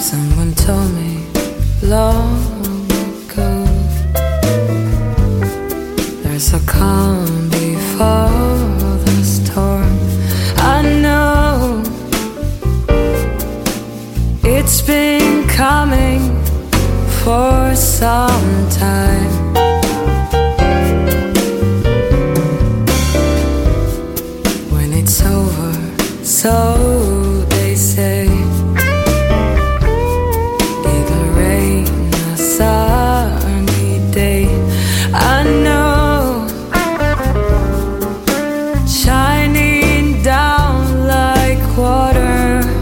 Someone told me long ago, there's a calm before the storm. I know it's been coming for some time. When it's over, so they say, it'll rain a sunny day. I know, shining down like water.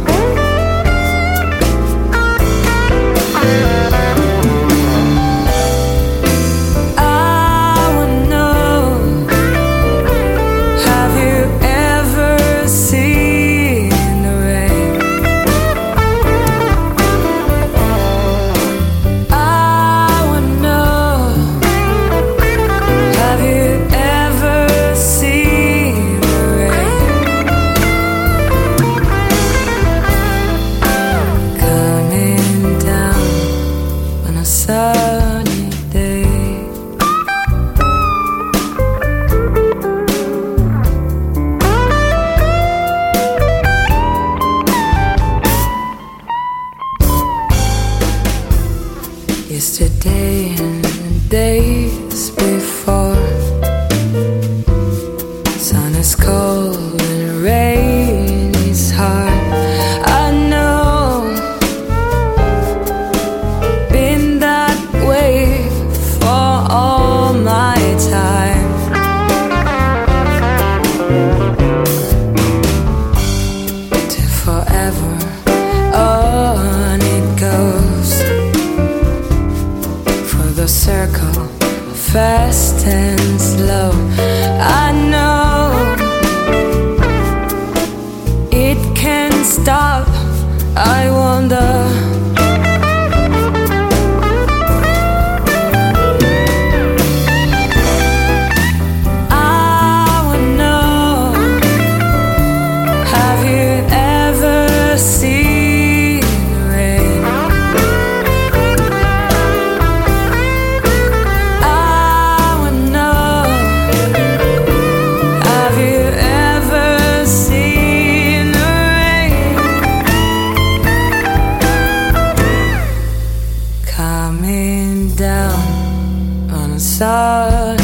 Sunny day. Yesterday and days before, sun is cold and rain is hard. I know, been that way for all my time. To forever on it goes, for the circle fast and slow. I know it can't stop, I wonder. Coming down on a sunny